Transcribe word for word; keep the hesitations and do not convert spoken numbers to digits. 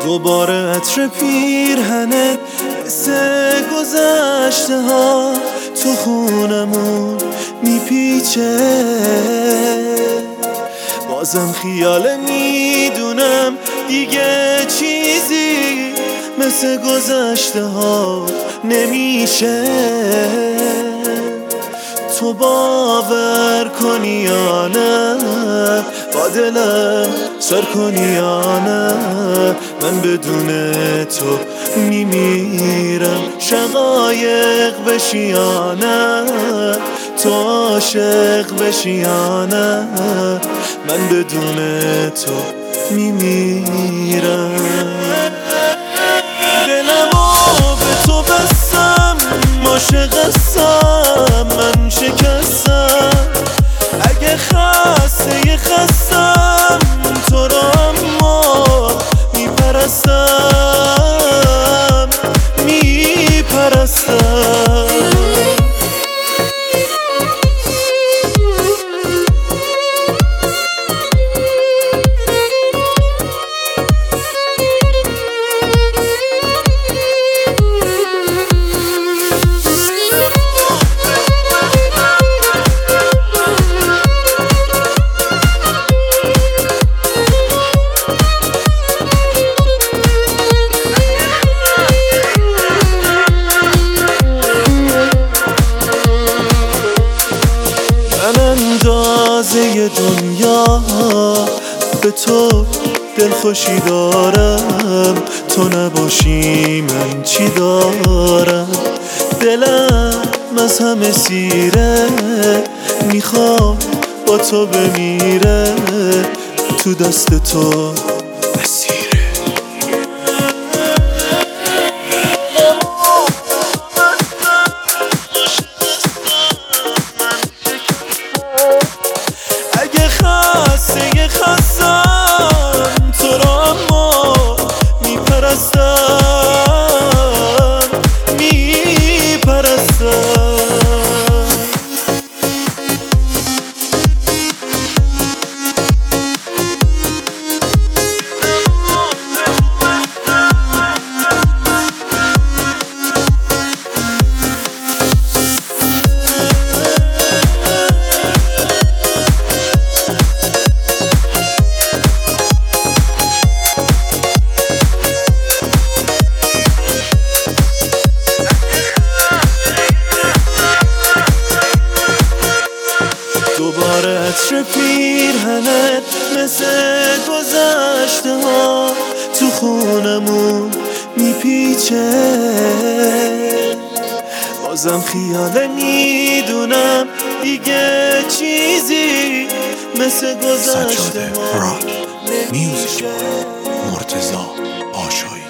دوباره عطر پیرهنت مثل گذشته ها تو خونمون میپیچه. بازم خیاله میدونم دیگه چیزی مثل گذشته ها نمیشه. تو باور کنی یا نه، با دلم سر کنی یا نه، من بدون تو میمیرم. شقایق بشی یا نه، تو عاشق بشی یا نه، من بدون تو میمیرم. دلمو به تو بستم، عاشق هستم، من شکستم. اگه خسته خستم تو را اما میپرستم میپرستم. اندازه دنیا به تو دلخوشی دارم، تو نباشی من چی دارم. دلم از همه سیره، میخواد با تو بمیره، تو دست تو اسیره. اگه خسته خستم تو را اما میپرستم میپرستم. دوباره عطر پیرهنت مثل گذشته ها تو خونمون میپیچه. بازم خیاله میدونم دیگه چیزی مثل گذشته ها سجاده راد میوزیک مرتضی آشایی.